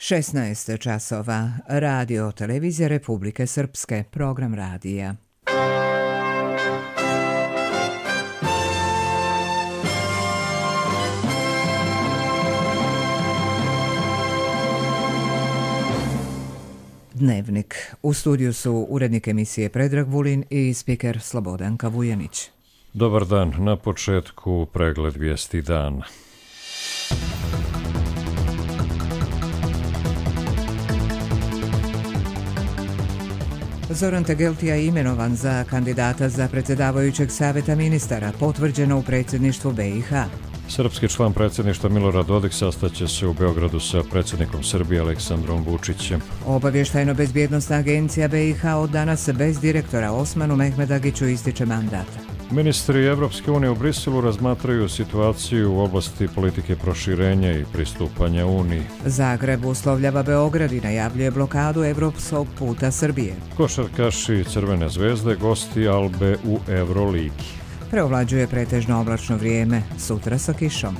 16 časova. Radio televizija Republike Srpske. Program radija. Dnevnik. U studiju su urednik emisije Predrag Vulin i spiker Slobodanka Vujanić. Dobar dan. Na početku pregled vijesti dana. Zoran Tegeltija je imenovan za kandidata za predsjedavajućeg savjeta ministara, potvrđeno u predsjedništvu BiH. Srpski član predsjedništva Milorad Dodik sastaće se u Beogradu sa predsjednikom Srbije Aleksandrom Vučićem. Obavještajno-bezbjednosna agencija BiH od danas bez direktora Osmanu Mehmedagiću ističe mandat. Ministri Evropske unije u Briselu razmatraju situaciju u oblasti politike proširenja i pristupanja Uniji. Zagreb uslovljava Beograd i najavljuje blokadu evropskog puta Srbije. Košarkaši Crvene zvezde gosti Albe u Euroligi. Preovlađuje pretežno oblačno vrijeme, sutra sa kišom.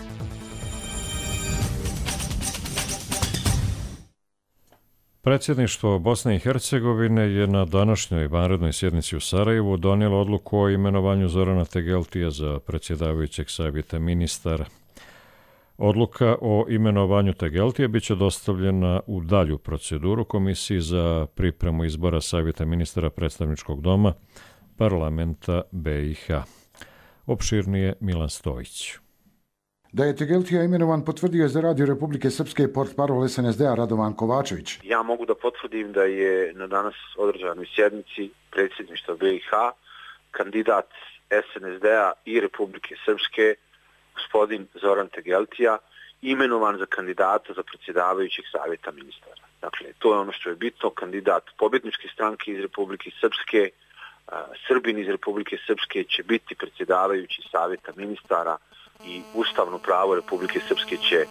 Predsjedništvo Bosne i Hercegovine je na današnjoj vanrednoj sjednici u Sarajevu donijelo odluku o imenovanju Zorana Tegeltija za predsjedavajućeg savjeta ministara. Odluka o imenovanju Tegeltija bit će dostavljena u dalju proceduru Komisiji za pripremu izbora savjeta ministara predstavničkog doma parlamenta BiH. Opširnije Milan Stojić. Da je Tegeltija imenovan potvrdio je za Radio Republike Srpske portparol SNSD-a Radovan Kovačević. Ja mogu da potvrdim da je na danas održanoj sjednici predsjedništva BiH kandidat SNSD-a i Republike Srpske, gospodin Zoran Tegeltija, imenovan za kandidata za predsjedavajućeg savjeta ministara. Dakle, to je ono što je bitno, kandidat pobjedničke stranke iz Republike Srpske, Srbin iz Republike Srpske će biti predsjedavajući savjeta ministara i ustavno pravo Republike Srpske će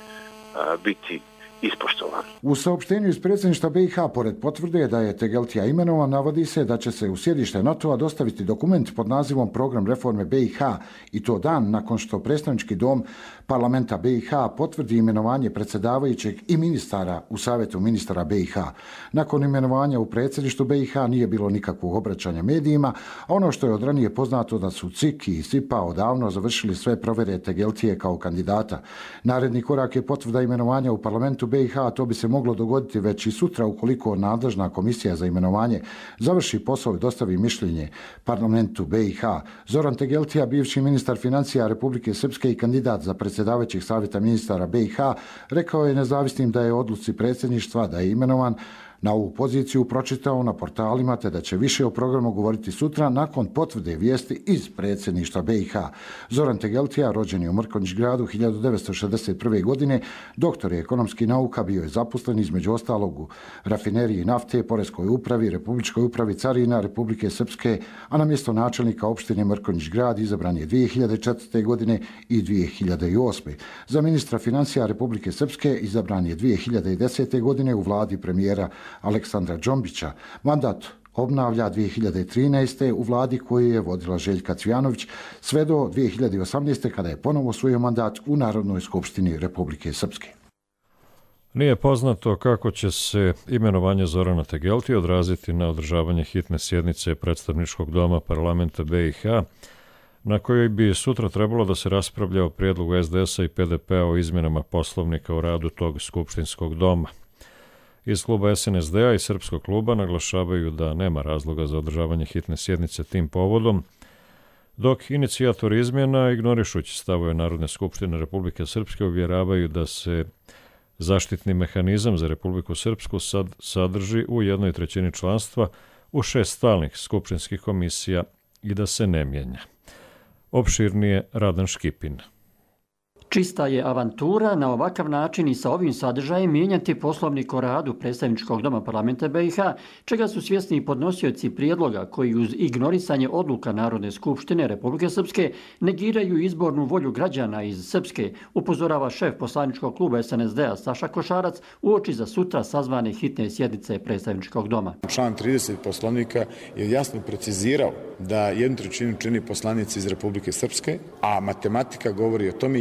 biti ispoštovano. U saopštenju iz predsjedništva BiH pored potvrde da je Tegeltija imenovan, navodi se da će se u sjedište NATO-a dostaviti dokument pod nazivom Program reforme BiH i to dan nakon što predstavnički dom parlamenta BiH potvrdi imenovanje predsjedavajućeg i ministara u savjetu ministara BiH. Nakon imenovanja u predsjedništvu BiH nije bilo nikakvog obraćanja medijima, a ono što je od ranije poznato da su CIK i SIPA odavno završili sve provjere Tegeltije kao kandidata. Naredni korak je potvrda imenovanja u parlamentu BiH, a to bi se moglo dogoditi već i sutra ukoliko nadležna komisija za imenovanje završi posao i dostavi mišljenje parlamentu BiH. Zoran Tegeltija, bivši ministar financija Republike Srpske i kandidat za predsjedavajućeg savjeta ministara BiH, rekao je nezavisnim da je odluci predsjedništva da je imenovan na ovu poziciju pročitao na portalima te da će više o programu govoriti sutra nakon potvrde vijesti iz predsjedništva BiH. Zoran Tegeltija, rođen je u Mrkonjić-gradu 1961. godine, doktor je ekonomskih nauka, bio je zaposlen između ostalog u rafineriji nafte, poreskoj upravi, republičkoj upravi carina Republike Srpske, a na mjesto načelnika opštine Mrkonjić-grad izabran je 2004. godine i 2008. Za ministra financija Republike Srpske izabran je 2010. godine u vladi premijera Aleksandra Džombića. Mandat obnavlja 2013. u vladi koju je vodila Željka Cvijanović sve do 2018. kada je ponovo osvojio mandat u Narodnoj skupštini Republike Srpske. Nije poznato kako će se imenovanje Zorana Tegeltija odraziti na održavanje hitne sjednice predstavničkog doma parlamenta BiH, na kojoj bi sutra trebalo da se raspravlja o prijedlogu SDS-a i PDP-a o izmjenama poslovnika o radu tog skupštinskog doma. Iz kluba SNSD-a i Srpskog kluba naglašavaju da nema razloga za održavanje hitne sjednice tim povodom, dok inicijatori izmjena, ignorišući stavove Narodne skupštine Republike Srpske, uvjeravaju da se zaštitni mehanizam za Republiku Srpsku sadrži u 1/3 članstva u 6 stalnih skupštinskih komisija i da se ne mijenja. Opširnije Radan Škipin. Čista je avantura na ovakav način i sa ovim sadržajem mijenjati poslovnik o radu predstavničkog doma parlamenta BiH, čega su svjesni i podnosioci prijedloga koji uz ignorisanje odluka Narodne skupštine Republike Srpske negiraju izbornu volju građana iz Srpske, upozorava šef poslaničkog kluba SNSD-a Saša Košarac uoči za sutra sazvane hitne sjednice predstavničkog doma. Član 30 poslovnika je jasno precizirao da 1/3 čini poslanici iz Republike Srpske, a matematika govori o tome i politički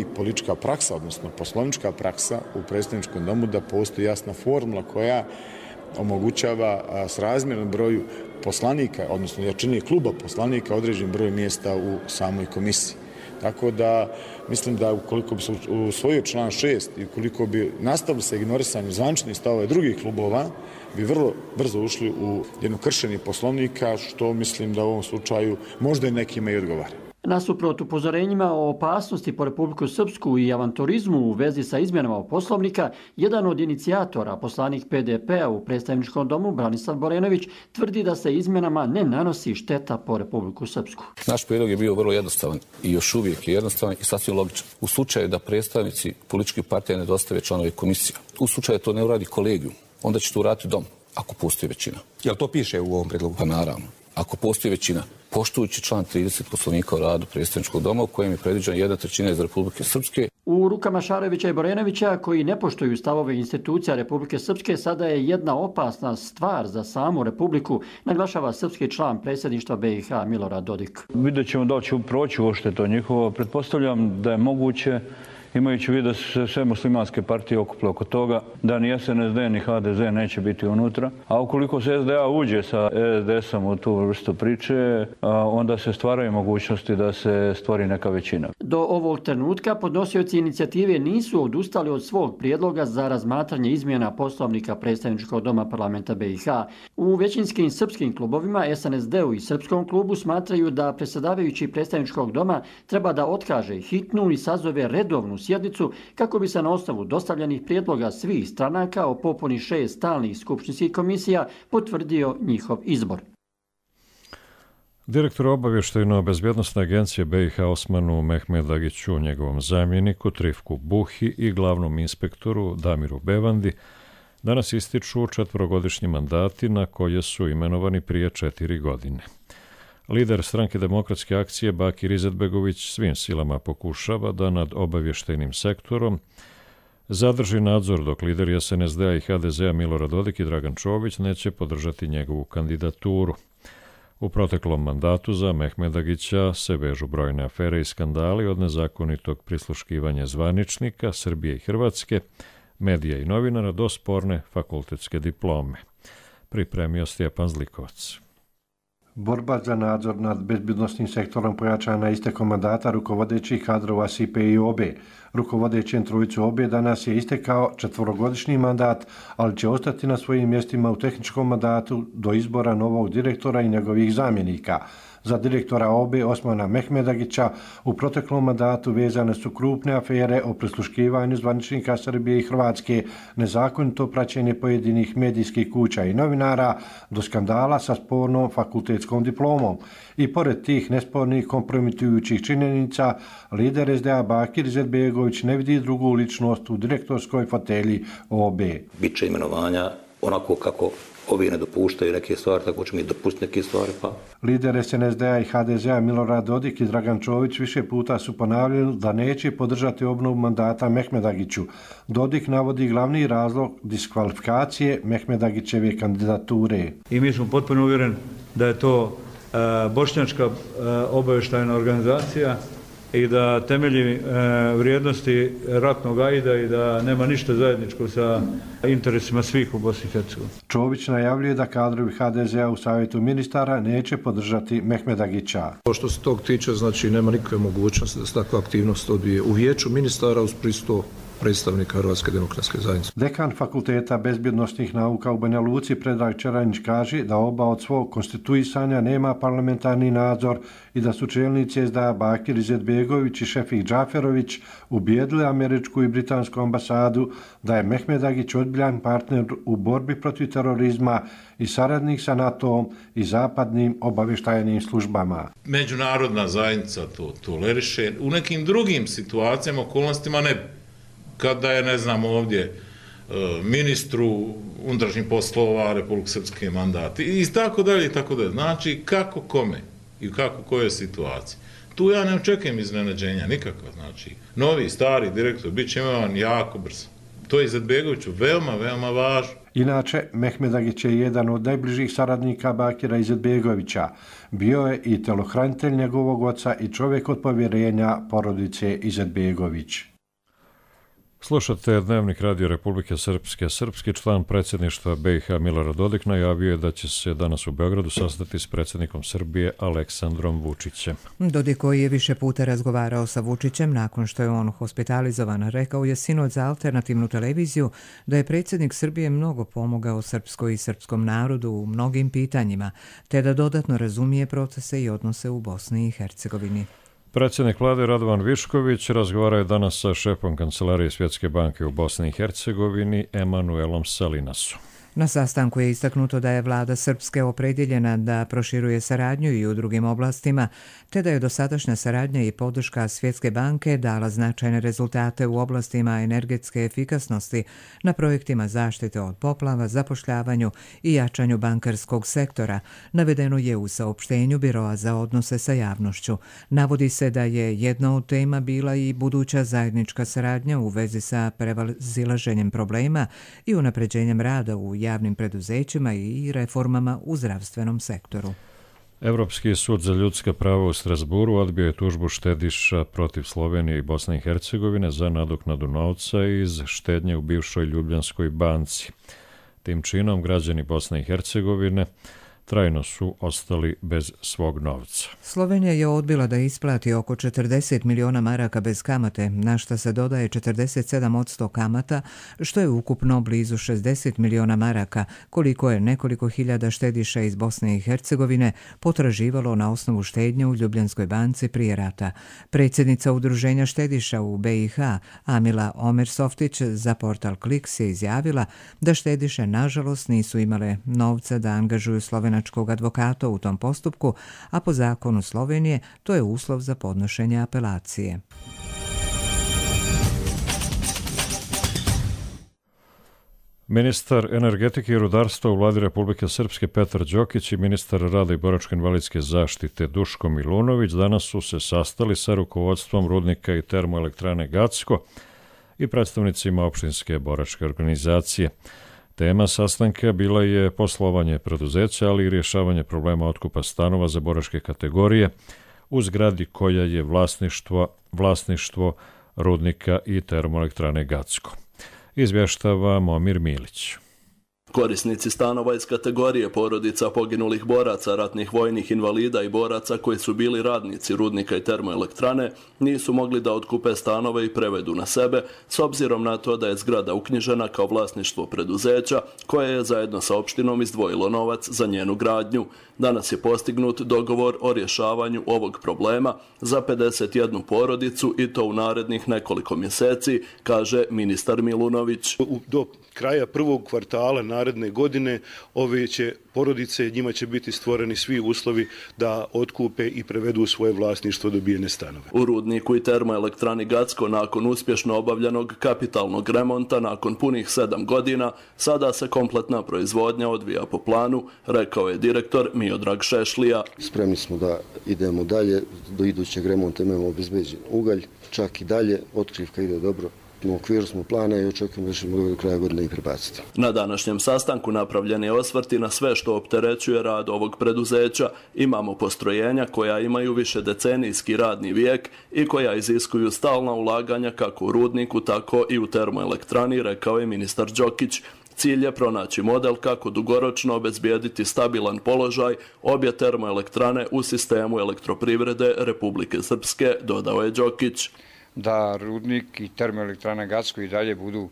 politička praksa, odnosno poslovnička praksa u predstavničkom domu da postoji jasna formula koja omogućava srazmjerno broju poslanika, odnosno jačini kluba poslanika određen broj mjesta u samoj komisiji. Tako da mislim da ukoliko bi se usvojio član 6 i ukoliko bi nastavili sa ignorisanjem zvaničnih stavova drugih klubova, bi vrlo brzo ušli u jedno kršenje poslovnika, što mislim da u ovom slučaju možda i nekima i odgovara. Nasuprot upozorenjima o opasnosti po Republiku Srpsku i avanturizmu u vezi sa izmjenama poslovnika, jedan od inicijatora, poslanik PDP-a u predstavničkom domu, Branislav Borenović, tvrdi da se izmjenama ne nanosi šteta po Republiku Srpsku. Naš prijedlog je bio vrlo jednostavan i još uvijek je jednostavan i sasvim logičan. U slučaju da predstavnici političkih partija ne dostave članove komisija, u slučaju da to ne uradi kolegijum, onda će to uraditi dom, ako postoji većina. Jel to piše u ovom predlogu? Pa naravno. Ako postoji većina, poštujući član 30 Poslovnika o radu predstavničkog doma u kojem je predviđena 1/3 iz Republike Srpske. U rukama Šarovića i Borenovića, koji ne poštuju stavove institucija Republike Srpske, sada je jedna opasna stvar za samu Republiku, naglašava srpski član predsjedništva BiH Milorad Dodik. Vidjet ćemo da će proći uopšte to njihovo. Pretpostavljam da je moguće, imajući u vidu da su se sve muslimanske partije okupile oko toga, da ni SNSD ni HDZ neće biti unutra. A ukoliko se SDA uđe sa SDS-om u tu vrstu priče, onda se stvaraju mogućnosti da se stvori neka većina. Do ovog trenutka podnosioci inicijative nisu odustali od svog prijedloga za razmatranje izmjena poslovnika predstavničkog doma parlamenta BiH. U većinskim srpskim klubovima, SNSD-u i Srpskom klubu, smatraju da predsjedavajući predstavničkog doma treba da otkaže hitnu i sazove redovnu sjednicu kako bi se na osnovu dostavljenih prijedloga svih stranaka o popuni 6 stalnih skupštinskih komisija potvrdio njihov izbor. Direktor obavještajno-bezbjednosne agencije BiH Osmanu Mehmedagiću, njegovom zamjeniku Trifku Buhi i glavnom inspektoru Damiru Bevandi danas ističu 4-godišnji mandati na koje su imenovani prije 4 godine. Lider stranke Demokratske akcije Bakir Izetbegović svim silama pokušava da nad obavještajnim sektorom zadrži nadzor, dok lideri SNSD-a i HDZ-a Milorad Dodik i Dragan Čović neće podržati njegovu kandidaturu. U proteklom mandatu za Mehmedagića se vežu brojne afere i skandali od nezakonitog prisluškivanja zvaničnika Srbije i Hrvatske, medija i novinara do sporne fakultetske diplome. Pripremio Stjepan Zlikovac. Borba za nadzor nad bezbjednosnim sektorom pojačana istekom mandata rukovodećih kadrova SIPE i OBE. Rukovodećem trojicu OBE danas je istekao 4-godišnji mandat, ali će ostati na svojim mjestima u tehničkom mandatu do izbora novog direktora i njegovih zamjenika. Za direktora OBE Osmana Mehmedagića u proteklom mandatu vezane su krupne afere o prisluškivanju zvaničnika Srbije i Hrvatske, nezakonito praćenje pojedinih medijskih kuća i novinara, do skandala sa spornom fakultetskom diplomom. I pored tih nespornih kompromitujućih činjenica, lider SDA Bakir Izetbegović ne vidi drugu ličnost u direktorskoj fotelji OBE. Biće imenovanja onako kako ovi ne dopuštaju neke stvari, tako ćemo i dopustiti neke stvari. Lider SNSD-a i HDZ-a Milorad Dodik i Dragan Čović više puta su ponavljali da neće podržati obnovu mandata Mehmedagiću. Dodik navodi glavni razlog diskvalifikacije Mehmedagićeve kandidature. I mi smo potpuno uvjereni da je to bošnjačka obavještajna organizacija i da temelji vrijednosti ratnog aida i da nema ništa zajedničko sa interesima svih u Bosni i Hercegovini. Čović najavljuje da kadrovi HDZ-a u savjetu ministara neće podržati Mehmedagića. Što se tog tiče, znači nema nikakve mogućnosti da se takva aktivnost odvije u vijeću ministara uz prisustvo predstavnika Hrvatske demokratske zajednice. Dekan Fakulteta bezbjednosnih nauka u Banja Luci Predrag Čeranić kaže da oba od svog konstituisanja nema parlamentarni nadzor i da su čelnici SDA Bakir Izetbegović i Šefik Džaferović ubijedili američku i britansku ambasadu da je Mehmedagić ozbiljan partner u borbi protiv terorizma i saradnik sa NATO-om i zapadnim obavještajnim službama. Međunarodna zajednica to toleriše, u nekim drugim situacijama, okolnostima ne. Kada je, ne znam, ovdje ministru unutrašnjih poslova Republike Srpske mandat i tako dalje i tako dalje. Znači, kako kome i kako kojoj situaciji. Tu ja ne očekujem iznenađenja nikakva. Znači, novi, stari direktor bit će imenovan jako brzo. To je Izetbegoviću veoma, veoma važno. Inače, Mehmedagić je jedan od najbližih saradnika Bakira Izetbegovića. Bio je i telohranitelj njegovog oca i čovjek od povjerenja porodice Izetbegović. Slušate Dnevnik Radio Republike Srpske. Srpski član predsjedništva BiH Milorad Dodik najavio je da će se danas u Beogradu sastati s predsjednikom Srbije Aleksandrom Vučićem. Dodik, koji je više puta razgovarao sa Vučićem nakon što je on hospitalizovan, rekao je sinoć za alternativnu televiziju da je predsjednik Srbije mnogo pomogao Srpskoj i srpskom narodu u mnogim pitanjima, te da dodatno razumije procese i odnose u Bosni i Hercegovini. Predsjednik vlade Radovan Višković razgovarao je danas sa šefom kancelarije Svjetske banke u Bosni i Hercegovini Emanuelom Salinasom. Na sastanku je istaknuto da je vlada Srpske opredjeljena da proširuje saradnju i u drugim oblastima, te da je dosadašnja saradnja i podrška Svjetske banke dala značajne rezultate u oblastima energetske efikasnosti, na projektima zaštite od poplava, zapošljavanju i jačanju bankarskog sektora, navedeno je u saopštenju Biroa za odnose sa javnošću. Navodi se da je jedna od tema bila i buduća zajednička saradnja u vezi sa prevazilaženjem problema i unapređenjem rada u javnim preduzećima i reformama u zdravstvenom sektoru. Evropski sud za ljudska prava u Strasburu odbio je tužbu štediša protiv Slovenije i Bosne i Hercegovine za nadoknadu novca iz štednje u bivšoj Ljubljanskoj banci. Tim činom građani Bosne i Hercegovine trajno su ostali bez svog novca. Slovenija je odbila da isplati oko 40 miliona maraka bez kamate, na što se dodaje 47% kamata, što je ukupno blizu 60 miliona maraka, koliko je nekoliko hiljada štediša iz Bosne i Hercegovine potraživalo na osnovu štednje u Ljubljanskoj banci prije rata. Predsjednica Udruženja štediša u BiH, Amila Omersoftić, za portal Kliks je izjavila da štediše nažalost nisu imale novca da angažuju slovenačkog advokata u tom postupku, a po zakonu Slovenije to je uslov za podnošenje apelacije. Ministar energetike i rudarstva u vladi Republike Srpske Petar Đokić i ministar rada i boračko-invalidske zaštite Duško Milunović danas su se sastali sa rukovodstvom rudnika i termoelektrane Gacko i predstavnicima opštinske boračke organizacije. Tema sastanka bila je poslovanje preduzeća, ali i rješavanje problema otkupa stanova za boračke kategorije u zgradi koja je vlasništvo rudnika i termoelektrane Gacko. Izvještava Momir Milić. Korisnici stanova iz kategorije porodica poginulih boraca, ratnih vojnih invalida i boraca koji su bili radnici rudnika i termoelektrane nisu mogli da otkupe stanove i prevedu na sebe, s obzirom na to da je zgrada uknjižena kao vlasništvo preduzeća koje je zajedno sa opštinom izdvojilo novac za njenu gradnju. Danas je postignut dogovor o rješavanju ovog problema za 51 porodicu i to u narednih nekoliko mjeseci, kaže ministar Milunović. Do kraja prvog kvartala naredne godine ove će porodice, njima će biti stvoreni svi uslovi da otkupe i prevedu svoje vlasništvo dobijene stanove. U rudniku i termoelektrani Gacko nakon uspješno obavljenog kapitalnog remonta nakon punih 7 godina sada se kompletna proizvodnja odvija po planu, rekao je direktor Miodrag Šešlija. Spremni smo da idemo dalje, do idućeg remonta imamo obezbeđen ugalj, čak i dalje, otkrivka ide dobro. U okviru smo plana i očekujemo da ćemo do kraja godine i prebaciti. Na današnjem sastanku napravljen je osvrti na sve što opterećuje rad ovog preduzeća. Imamo postrojenja koja imaju višedecenijski radni vijek i koja iziskuju stalna ulaganja kako u rudniku, tako i u termoelektrani, rekao je ministar Đokić. Cilj je pronaći model kako dugoročno obezbijediti stabilan položaj obje termoelektrane u sistemu elektroprivrede Republike Srpske, dodao je Đokić. Da rudnik i termoelektrana Gacko i dalje budu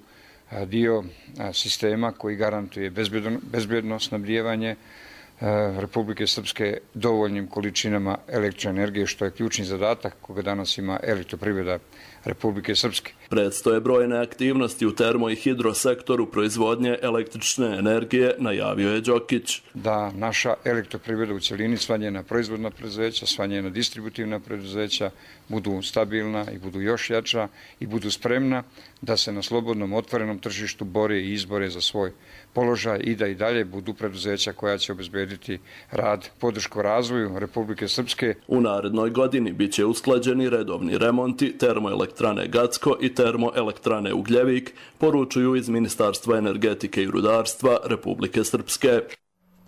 dio sistema koji garantuje bezbjedno snabdijevanje Republike Srpske dovoljnim količinama elektroenergije, što je ključni zadatak koga danas ima elektroprivreda Republike Srpske. Predstoje brojne aktivnosti u termo- i hidrosektoru proizvodnje električne energije, najavio je Đokić. Da naša elektroprivreda u cjelini, sva njena proizvodna preduzeća, sva njena distributivna preduzeća budu stabilna i budu još jača i budu spremna da se na slobodnom otvorenom tržištu bore i izbore za svoj položaj i da i dalje budu preduzeća koja će obezbediti rad, podršku razvoju Republike Srpske. U narednoj godini bit će usklađeni redovni remonti termoelektrane Gacko i termoelektrane Ugljevik, poručuju iz Ministarstva energetike i rudarstva Republike Srpske.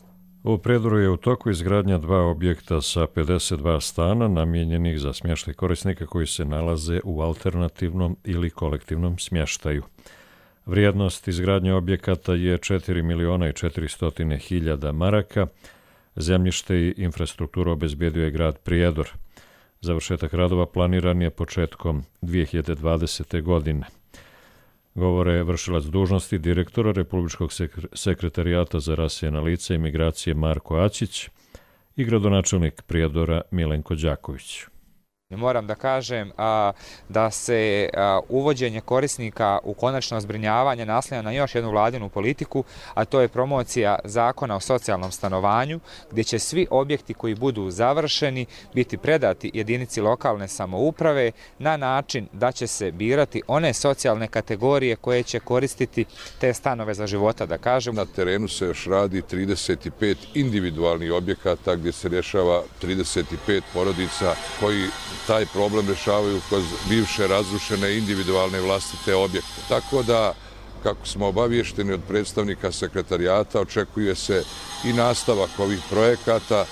U Prijedoru je u toku izgradnja 2 objekta sa 52 stana namijenjenih za smještaj korisnika koji se nalaze u alternativnom ili kolektivnom smještaju. Vrijednost izgradnje objekata je 4.400.000 maraka. Zemljište i infrastrukturu obezbedio je grad Prijedor. Završetak radova planiran je početkom 2020. godine. Govore vršilac dužnosti direktora Republičkog sekretarijata za rasejena lica i migracije Marko Aćić i gradonačelnik Prijedora Milenko Đaković. Moram da kažem da se uvođenje korisnika u konačno zbrinjavanje naslanja na još jednu vladinu politiku, a to je promocija zakona o socijalnom stanovanju, gdje će svi objekti koji budu završeni biti predati jedinici lokalne samouprave na način da će se birati one socijalne kategorije koje će koristiti te stanove za života, da kažem. Na terenu se još radi 35 individualnih objekata gdje se rješava 35 porodica koji taj problem rješavaju kroz bivše razrušene individualne vlastite objekte. Tako da, kako smo obavješteni od predstavnika sekretarijata, očekuje se i nastavak ovih projekata.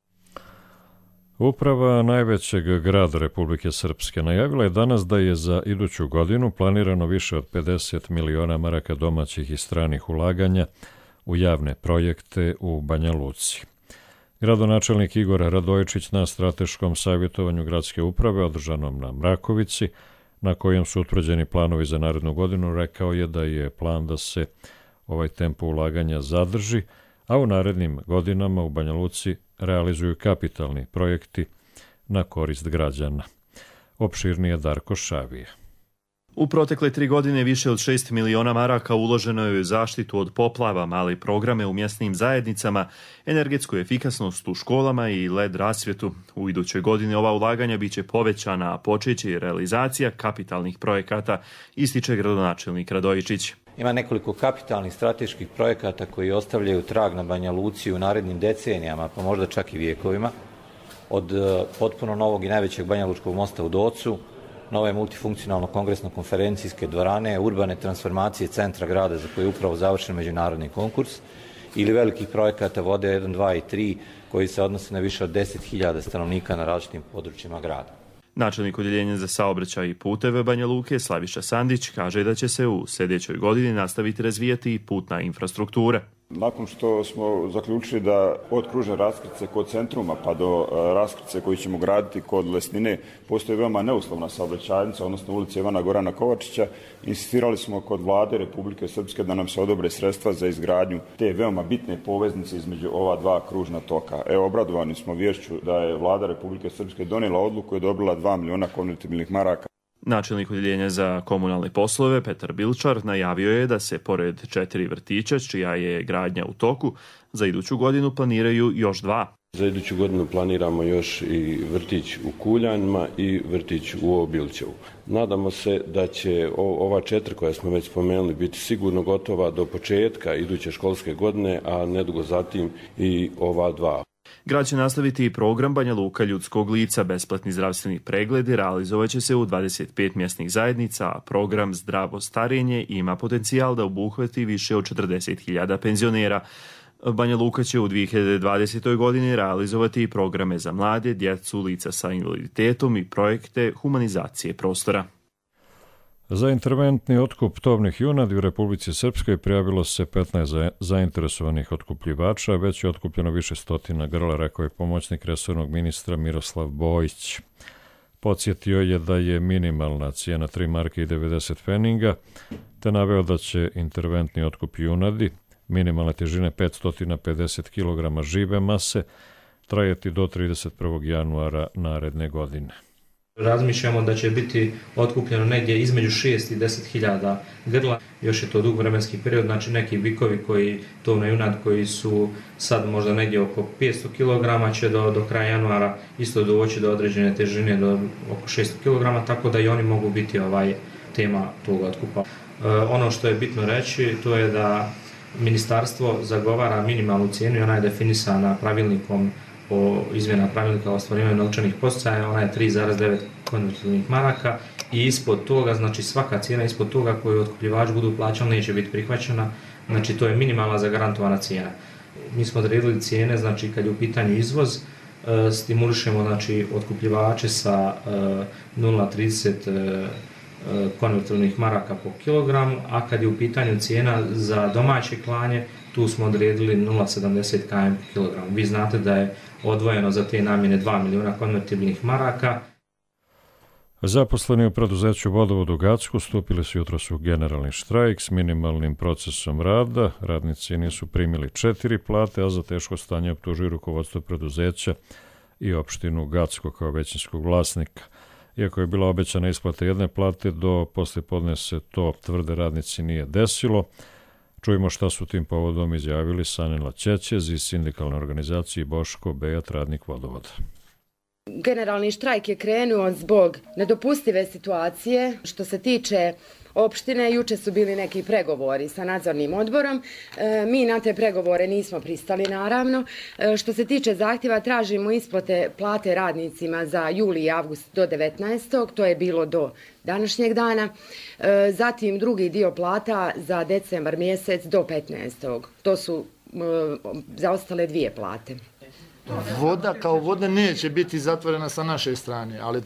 Uprava najvećeg grada Republike Srpske najavila je danas da je za iduću godinu planirano više od 50 miliona maraka domaćih i stranih ulaganja u javne projekte u Banja Luci. Gradonačelnik Igor Radojičić na strateškom savjetovanju gradske uprave održanom na Mrakovici, na kojem su utvrđeni planovi za narednu godinu, rekao je da je plan da se ovaj tempo ulaganja zadrži, a u narednim godinama u Banja Luci realizuju kapitalni projekti na korist građana. Opširnije Darko Šavije. U protekle 3 godine više od 6 miliona maraka uloženo je u zaštitu od poplava, male programe u mjesnim zajednicama, energetsku efikasnost u školama i LED rasvjetu. U idućoj godini ova ulaganja biće povećana, a počeće i realizacija kapitalnih projekata, ističe gradonačelnik Radojičić. Ima nekoliko kapitalnih strateških projekata koji ostavljaju trag na Banja Luci u narednim decenijama, pa možda čak i vijekovima. Od potpuno novog i najvećeg banjalučkog mosta u Docu, nove multifunkcionalno-kongresno-konferencijske dvorane, urbane transformacije centra grada za koje je upravo završen međunarodni konkurs, ili velikih projekata vode 1, 2 i 3 koji se odnose na više od 10.000 stanovnika na različitim područjima grada. Načelnik odjeljenja za saobraćaj i puteve Banja Luke Slaviša Sandić kaže da će se u sljedećoj godini nastaviti razvijati putna infrastruktura. Nakon što smo zaključili da od kružne raskrtice kod centruma pa do raskrtice koju ćemo graditi kod Lesnine postoji veoma neuslovna saobraćajnica, odnosno ulica Ivana Gorana Kovačića, insistirali smo kod vlade Republike Srpske da nam se odobre sredstva za izgradnju te veoma bitne poveznice između ova dva kružna toka. Obradovani smo vješću da je vlada Republike Srpske donijela odluku i odobrila 2 miliona konvertibilnih maraka. Načelnik odjeljenja za komunalne poslove Petar Bilčar najavio je da se pored 4 vrtića, čija je gradnja u toku, za iduću godinu planiraju još 2. Za iduću godinu planiramo još i vrtić u Kuljanima i vrtić u Obilćevu. Nadamo se da će ova 4 koja smo već spomenuli biti sigurno gotova do početka iduće školske godine, a nedugo zatim i ova 2. Grad će nastaviti i program Banja Luka ljudskog lica. Besplatni zdravstveni pregledi realizovat će se u 25 mjesnih zajednica, a program Zdravo starenje ima potencijal da obuhvati više od 40.000 penzionera. Banja Luka će u 2020. godini realizovati i programe za mlade, djecu, lica sa invaliditetom i projekte humanizacije prostora. Za interventni otkup tovnih junadi u Republici Srpskoj prijavilo se 15 zainteresovanih otkupljivača, već je otkupljeno više stotina grla, rekao je pomoćnik resornog ministra Miroslav Bojić. Podsjetio je da je minimalna cijena 3 marke i 90 pfeninga, te naveo da će interventni otkup junadi minimalne težine 550 kg žive mase trajati do 31. januara naredne godine. Razmišljamo da će biti otkupljeno negdje između 6 i 10.000 grla. Još je to dug vremenski period, znači neki bikovi koji tovna junad koji su sad možda negdje oko 500 kg će do kraja januara isto doći do određene težine do oko 600 kg, tako da i oni mogu biti tema tog otkupa. Ono što je bitno reći to je da ministarstvo zagovara minimalnu cijenu i ona je definisana pravilnikom o izmjena pravilnika o ostvarivanju novčanih podsticaja, ona je 3,9 konvertibilnih maraka i ispod toga, znači svaka cijena ispod toga koju otkupljivač budu plaćali neće biti prihvaćena, znači to je minimalna zagarantovana cijena. Mi smo odredili cijene, znači kad je u pitanju izvoz, stimulišemo znači otkupljivače sa 0,30 konvertibilnih maraka po kilogramu, a kad je u pitanju cijena za domaće klanje, tu smo odredili 0,70 km po kilogramu. Vi znate da je odvojeno za te namjene 2 miliona konvertibilnih maraka. Zaposleni u preduzeću Vodovod u Gacku stupili su jutros u generalni štrajk s minimalnim procesom rada. Radnici nisu primili 4 plate, a za teško stanje optužuju rukovodstvo preduzeća i opštinu Gacko kao većinskog vlasnika. Iako je bila obećana isplata jedne plate, do poslijepodne se to, tvrde radnici, nije desilo. Čujemo šta su tim povodom izjavili Sanila Ćećez iz sindikalne organizacije Boško Bejat, radnik Vodovoda. Generalni štrajk je krenuo zbog nedopustive situacije. Što se tiče opštine, juče su bili neki pregovori sa nadzornim odborom. Mi na te pregovore nismo pristali, naravno. Što se tiče zahtjeva, tražimo isplate plate radnicima za juli i avgust do 19. To je bilo do današnjeg dana. Zatim drugi dio plata za decembar mjesec do 15. To su zaostale 2 plate. Voda kao voda neće biti zatvorena sa naše strane, ali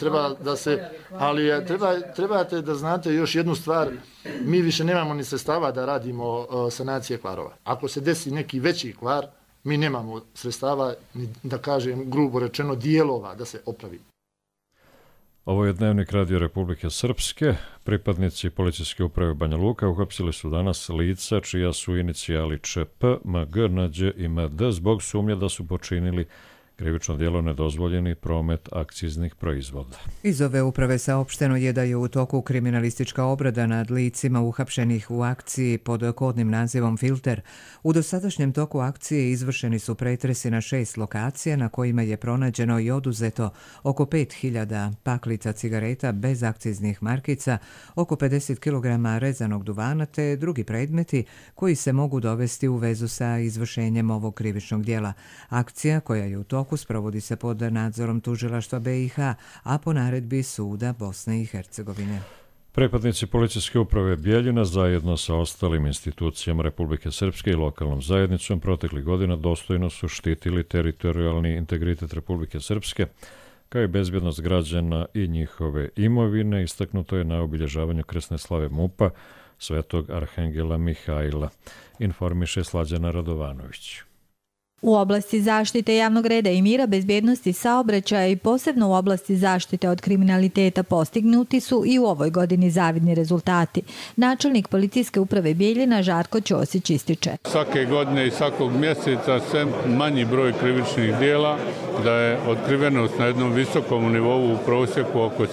trebate da znate još jednu stvar, mi više nemamo ni sredstava da radimo sanacije kvarova. Ako se desi neki veći kvar, mi nemamo sredstava, da kažem grubo rečeno, dijelova da se opravi. Ovo je Dnevnik Radio Republike Srpske. Pripadnici policijske uprave Banja Luka uhapsili su danas lica čija su inicijali ČP, MG, Nđ i MD zbog sumnje da su počinili krivično djelo nedozvoljeni promet akciznih proizvoda. Iz ove uprave saopšteno je da je u toku kriminalistička obrada nad licima uhapšenih u akciji pod kodnim nazivom Filter. U dosadašnjem toku akcije izvršeni su pretresi na 6 lokacija na kojima je pronađeno i oduzeto oko 5000 paklica cigareta bez akciznih markica, oko 50 kg rezanog duvana te drugi predmeti koji se mogu dovesti u vezu sa izvršenjem ovog krivičnog djela. Akcija koja je u toku sprovodi se pod nadzorom tužilaštva BiH, a po naredbi suda Bosne i Hercegovine. Pripadnici policijske uprave Bijeljina zajedno sa ostalim institucijama Republike Srpske i lokalnom zajednicom proteklih godina dostojno su štitili teritorijalni integritet Republike Srpske, kao i bezbjednost građana i njihove imovine. Istaknuto je na obilježavanju krsne slave MUP-a Svetog Arhangela Mihajla, informiše Slađana Radovanović. U oblasti zaštite javnog reda i mira, bezbjednosti saobraćaja i posebno u oblasti zaštite od kriminaliteta postignuti su i u ovoj godini zavidni rezultati. Načelnik policijske uprave Bijeljina Žarko Ćosić ističe. Svake godine i svakog mjeseca sve manji broj krivičnih dijela, da je otkrivenost na jednom visokom nivou u prosjeku oko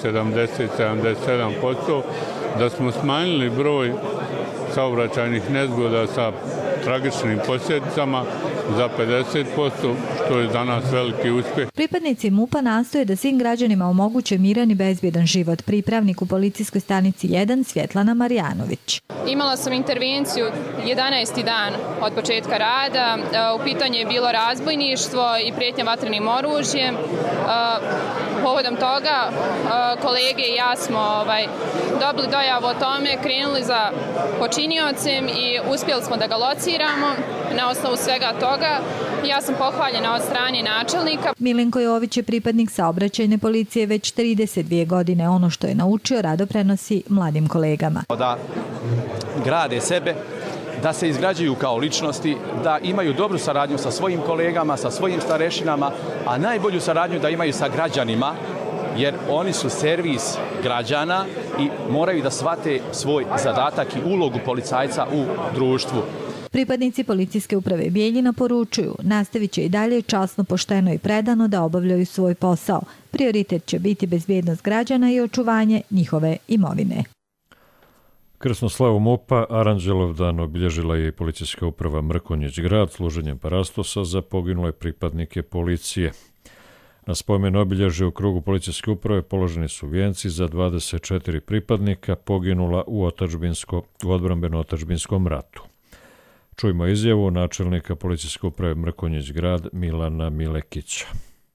70-77%, da smo smanjili broj saobraćajnih nezgoda sa tragičnim posljedicama za 50%, što je za nas veliki uspjeh. Pripadnici MUP-a nastoje da svim građanima omoguće miran i bezbjedan život. Pripravnik u policijskoj stanici 1 Svjetlana Marjanović. Imala sam intervenciju 11. dan od početka rada. U pitanju je bilo razbojništvo i prijetnja vatrenim oružjem. Povodom toga kolege i ja smo dobili dojavu o tome, krenuli za počiniocem i uspjeli smo da ga lociramo. Na osnovu svega toga ja sam pohvaljena od strane načelnika. Milenko Jović je pripadnik saobraćajne policije već 32 godine. Ono što je naučio rado prenosi mladim kolegama. Da grade sebe, da se izgrađuju kao ličnosti, da imaju dobru saradnju sa svojim kolegama, sa svojim starešinama, a najbolju saradnju da imaju sa građanima, jer oni su servis građana i moraju da shvate svoj zadatak i ulogu policajca u društvu. Pripadnici policijske uprave Bijeljina poručuju, nastavit će i dalje časno, pošteno i predano da obavljaju svoj posao. Prioritet će biti bezbjednost građana i očuvanje njihove imovine. Krsnu slavu MUP-a Aranđelovdan obilježila je i policijska uprava Mrkonjić grad služenjem parastosa za poginule pripadnike policije. Na spomen obilježje u krugu policijske uprave položeni su vijenci za 24 pripadnika poginula u odbrambeno-otadžbinskom ratu. Čujmo izjavu načelnika policijske uprave Mrkonjić grad Milana Milekića.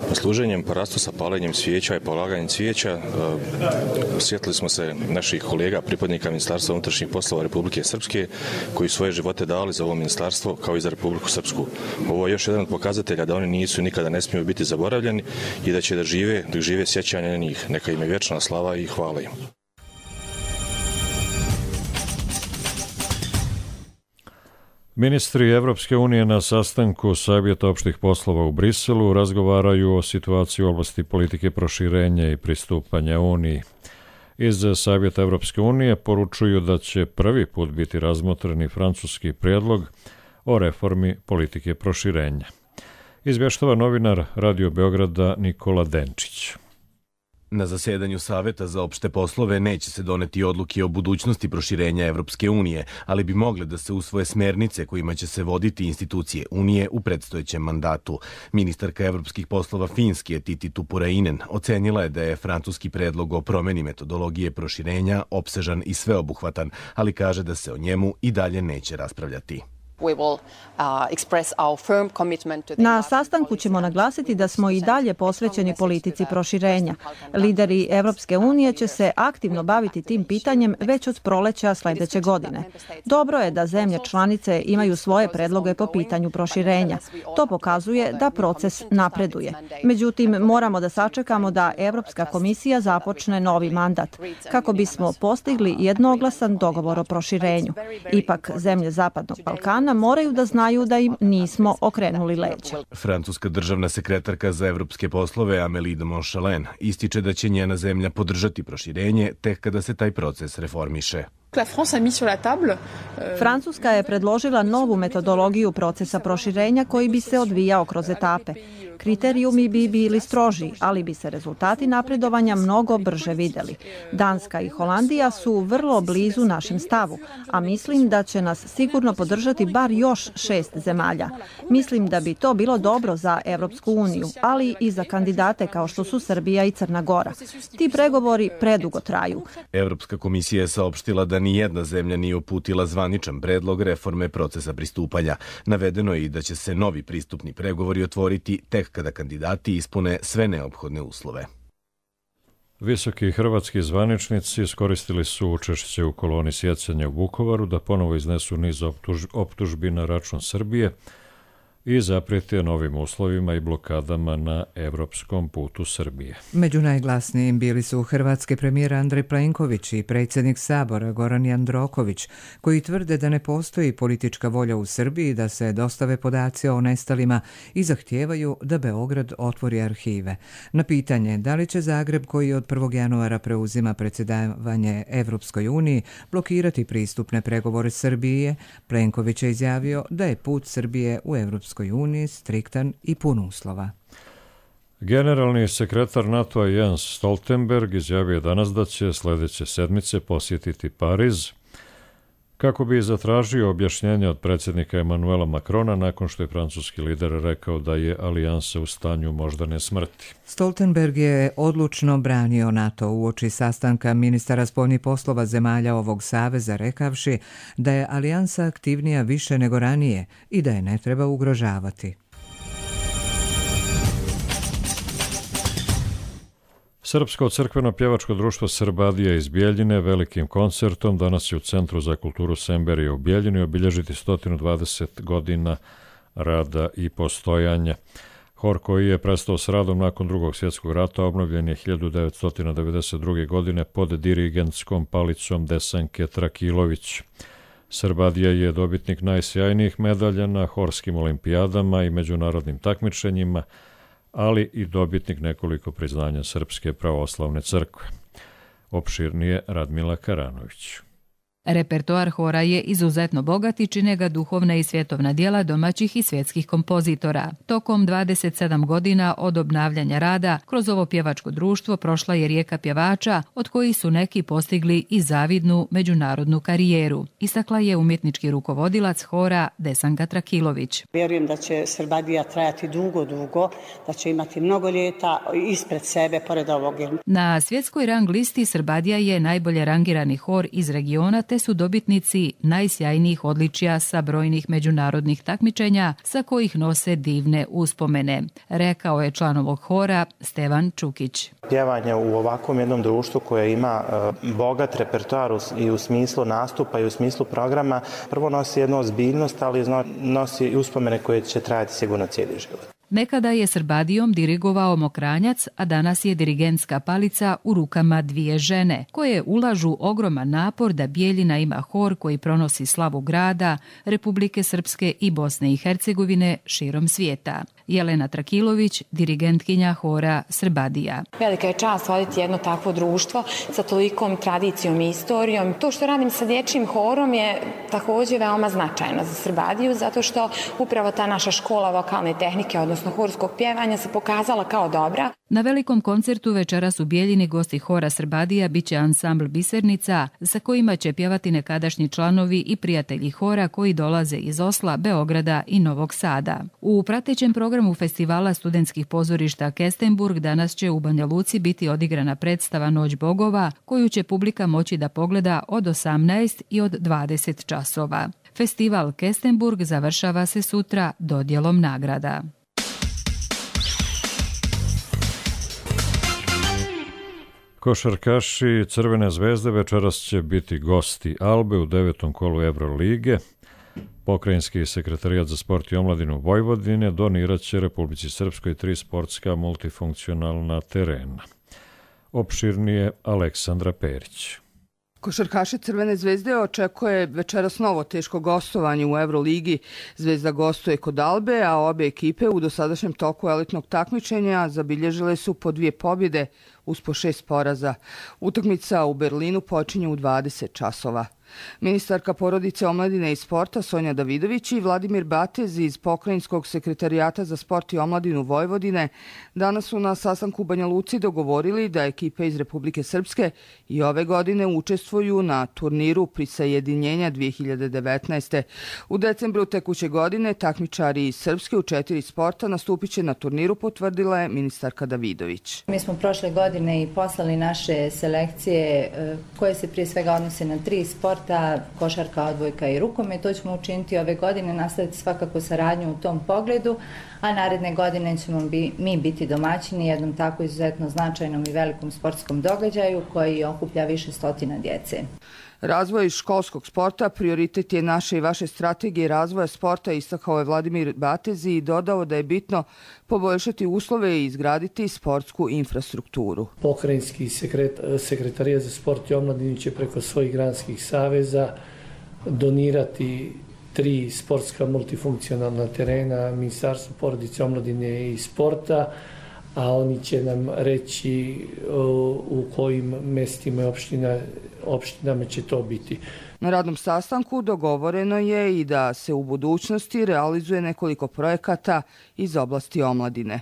služenjem parastosa, palenjem svijeća i polaganjem cvijeća sjetili smo se naših kolega, pripadnika Ministarstva unutrašnjih poslova Republike Srpske, koji svoje živote dali za ovo ministarstvo kao i za Republiku Srpsku. Ovo je još jedan od pokazatelja da oni nisu i nikada ne smiju biti zaboravljeni i da će dok žive sjećanja na njih. Neka im je vječna slava i hvala im. Ministri Evropske unije na sastanku Savjeta opštih poslova u Briselu razgovaraju o situaciji u oblasti politike proširenja i pristupanja Uniji. Iz Savjeta Evropske unije poručuju da će prvi put biti razmotreni francuski prijedlog o reformi politike proširenja. Izvještava novinar Radio Beograda Nikola Denčić. Na zasedanju Saveta za opšte poslove neće se doneti odluke o budućnosti proširenja Evropske unije, ali bi mogle da se usvoje smernice kojima će se voditi institucije Unije u predstojećem mandatu. Ministarka evropskih poslova Finske Titi Tuppurainen ocenila je da je francuski predlog o promjeni metodologije proširenja opsežan i sveobuhvatan, ali kaže da se o njemu i dalje neće raspravljati. Na sastanku ćemo naglasiti da smo i dalje posvećeni politici proširenja. Lideri Evropske unije će se aktivno baviti tim pitanjem već od proleća sljedeće godine. Dobro je da zemlje članice imaju svoje predloge po pitanju proširenja. To pokazuje da proces napreduje. Međutim, moramo da sačekamo da Evropska komisija započne novi mandat, kako bismo postigli jednoglasan dogovor o proširenju. Ipak, zemlje Zapadnog Balkana moraju da znaju da im nismo okrenuli leđa. Francuska državna sekretarka za evropske poslove Amélie de Montchalin ističe da će njena zemlja podržati proširenje tek kada se taj proces reformiše. Francuska je predložila novu metodologiju procesa proširenja koji bi se odvijao kroz etape. Kriterijumi bi bili stroži, ali bi se rezultati napredovanja mnogo brže vidjeli. Danska i Holandija su vrlo blizu našem stavu, a mislim da će nas sigurno podržati bar još 6 zemalja. Mislim da bi to bilo dobro za Evropsku uniju, ali i za kandidate kao što su Srbija i Crna Gora. Ti pregovori predugo traju. Evropska komisija je saopštila da nijedna zemlja nije uputila zvaničan predlog reforme procesa pristupanja. Navedeno je i da će se novi pristupni pregovori otvoriti tek kada kandidati ispune sve neophodne uslove. Visoki hrvatski zvaničnici iskoristili su učešće u koloni sjećanja u Vukovaru da ponovo iznesu niz optužbi na račun Srbije i zaprijete novim uslovima i blokadama na evropskom putu Srbije. Među najglasnijim bili su hrvatski premijer Andrej Plenković i predsjednik Sabora Goran Jandroković, koji tvrde da ne postoji politička volja u Srbiji da se dostave podaci o nestalima i zahtijevaju da Beograd otvori arhive. Na pitanje da li će Zagreb, koji od 1. januara preuzima predsjedavanje Evropskoj uniji, blokirati pristupne pregovore Srbije, Plenković je izjavio da je put Srbije u Evropskoj uniji striktan i pun uslova. Generalni sekretar NATO-a Jens Stoltenberg izjavio danas da će sljedeće sedmice posjetiti Pariz kako bi zatražio objašnjenje od predsjednika Emanuela Macrona nakon što je francuski lider rekao da je alijansa u stanju moždane smrti. Stoltenberg je odlučno branio NATO uoči sastanka ministara spoljnih poslova zemalja ovog saveza, rekavši da je alijansa aktivnija više nego ranije i da je ne treba ugrožavati. Srpsko crkveno-pjevačko društvo Srbadija iz Bijeljine velikim koncertom danas će u Centru za kulturu Semberije u Bijeljini obilježiti 120 godina rada i postojanja. Hor koji je prestao s radom nakon Drugog svjetskog rata obnovljen je 1992. godine pod dirigentskom palicom Desanke Trakilović. Srbadija je dobitnik najsjajnijih medalja na horskim olimpijadama i međunarodnim takmičenjima, ali i dobitnik nekoliko priznanja Srpske pravoslavne crkve. Opširnije Radmila Karanović. Repertoar hora je izuzetno bogat i čine ga duhovna i svjetovna djela domaćih i svjetskih kompozitora. Tokom 27 godina od obnavljanja rada, kroz ovo pjevačko društvo prošla je rijeka pjevača, od kojih su neki postigli i zavidnu međunarodnu karijeru, istakla je umjetnički rukovodilac hora Desanka Trakilović. Vjerujem da će Srbadija trajati dugo, da će imati mnogo ljeta ispred sebe, pored ovog. Na svjetskoj rang listi Srbadija je najbolje rangirani hor iz regiona, te te su dobitnici najsjajnijih odličja sa brojnih međunarodnih takmičenja sa kojih nose divne uspomene, rekao je član ovog hora Stevan Čukić. Pjevanje u ovakvom jednom društvu koje ima bogat repertoar i u smislu nastupa i u smislu programa, prvo nosi jednu ozbiljnost, ali nosi i uspomene koje će trajati sigurno cijeli život. Nekada je Srbadijom dirigovao Mokranjac, a danas je dirigentska palica u rukama dvije žene, koje ulažu ogroman napor da Bijeljina ima hor koji pronosi slavu grada, Republike Srpske i Bosne i Hercegovine širom svijeta. Jelena Trakilović, dirigentkinja hora Srbadija. Velika je čast voditi jedno takvo društvo sa tolikom tradicijom i istorijom. To što radim sa dječjim horom je također veoma značajno za Srbadiju, zato što upravo ta naša škola vokalne tehnike, odnosno horskog pjevanja, se pokazala kao dobra. Na velikom koncertu večeras u Bijeljini gosti hora Srbadija biće ansambl Bisernica, sa kojima će pjevati nekadašnji članovi i prijatelji hora koji dolaze iz Osla, Beograda i Novog Sada. U pratećem programu festivala studentskih pozorišta Kestenburg danas će u Banja Luci biti odigrana predstava Noć bogova, koju će publika moći da pogleda od 18 i od 20 časova. Festival Kestenburg završava se sutra dodjelom nagrada. Košarkaši Crvene zvezde večeras će biti gosti Albe u 9. kolu Evrolige. Pokrajinski sekretarijat za sport i omladinu Vojvodine donirat će Republici Srpskoj 3 sportska multifunkcionalna terena. Opširnije Aleksandra Perić. Košarkaši Crvene zvezde očekuje večeras novo teško gostovanje u Evroligi. Zvezda gostuje kod Albe, a obe ekipe u dosadašnjem toku elitnog takmičenja zabilježile su po 2 pobjede uz po 6 poraza. Utakmica u Berlinu počinje u 20 časova. Ministarka porodice, omladine i sporta Sonja Davidović i Vladimir Batez iz Pokrajinskog sekretarijata za sport i omladinu Vojvodine danas su na sastanku u Banja Luci dogovorili da ekipe iz Republike Srpske i ove godine učestvuju na turniru prisajedinjenja 2019. U decembru tekuće godine takmičari iz Srpske u 4 sporta nastupit će na turniru, potvrdila je ministarka Davidović. Mi smo prošle godine i poslali naše selekcije koje se prije svega odnose na 3 sporta, košarka, odbojka i rukomet. To ćemo učiniti ove godine, nastaviti svakako saradnju u tom pogledu, a naredne godine ćemo mi biti domaćini jednom tako izuzetno značajnom i velikom sportskom događaju koji okuplja više stotina djece. Razvoj školskog sporta prioritet je naše i vaše strategije razvoja sporta, istakao je Vladimir Batezi i dodao da je bitno poboljšati uslove i izgraditi sportsku infrastrukturu. Pokrajinski sekretarijat za sport i omladinu će preko svojih granskih saveza donirati 3 sportska multifunkcionalna terena Ministarstvu porodice, omladine i sporta, a oni će nam reći u kojim mestima i opštinama će to biti. Na radnom sastanku dogovoreno je i da se u budućnosti realizuje nekoliko projekata iz oblasti omladine.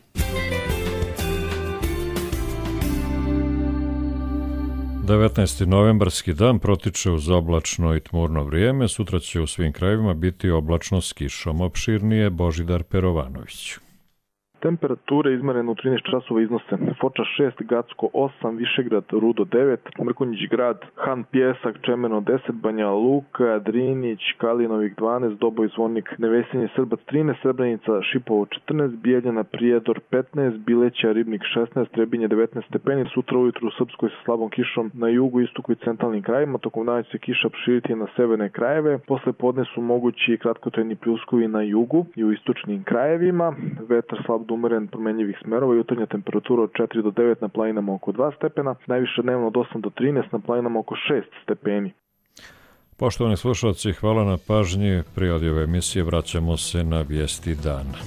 Novembarski dan protiče uz oblačno i tmurno vrijeme. Sutra će u svim krajevima biti oblačno s kišom. Opširnije Božidar Perovanović. Temperature izmerene u 13 časova iznose Foča 6, Gacko 8, Višegrad, Rudo 9, Mrkonjić grad, Han Pjesak, Čemeno 10, Banja Luka, Drinić, Kalinovik 12, Doboj Zvornik, Nevesinje, Srbac 13, Srebrenica, Šipovo 14, Bijeljana, Prijedor 15, Bileća, Ribnik 16, Trebinje 19 stepeni. Sutra ujutru u Srpskoj sa slabom kišom na jugu, istoku i centralnim krajevima, tokom dana će se kiša proširiti na severne krajeve. Posle podne su mogući kratkotrajni pljuskovi na jugu i u istočnim krajevima. Vetar slab do umeren promenljivih smerova, jutarnja temperatura od 4 do 9, na planinama oko 2 stepena, najviše dnevno od 8 do 13, na planinama oko 6 stepeni. Poštovani slušalci, hvala na pažnji. Prije ove emisije vraćamo se na vijesti dana.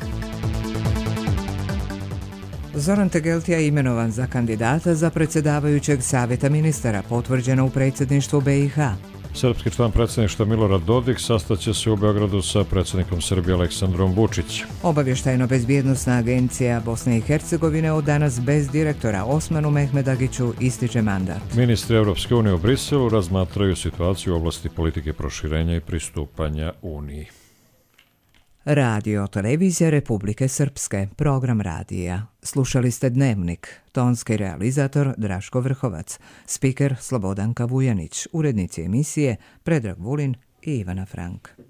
Zoran Tegeltija je imenovan za kandidata za predsjedavajućeg savjeta ministara, potvrđeno u predsjedništvu BiH. Srpski član predsjedništva Milorad Dodik sastaće se u Beogradu sa predsjednikom Srbije Aleksandrom Vučićem. Obavještajno-bezbjednosna agencija Bosne i Hercegovine od danas bez direktora Osmanu Mehmedagiću ističe mandat. Ministri Europske unije u Briselu razmatraju situaciju u oblasti politike proširenja i pristupanja Uniji. Radio televizija Republike Srpske, program radija. Slušali ste Dnevnik, tonski realizator Draško Vrhovac, spiker Slobodanka Vujanić, urednici emisije Predrag Vulin i Ivana Frank.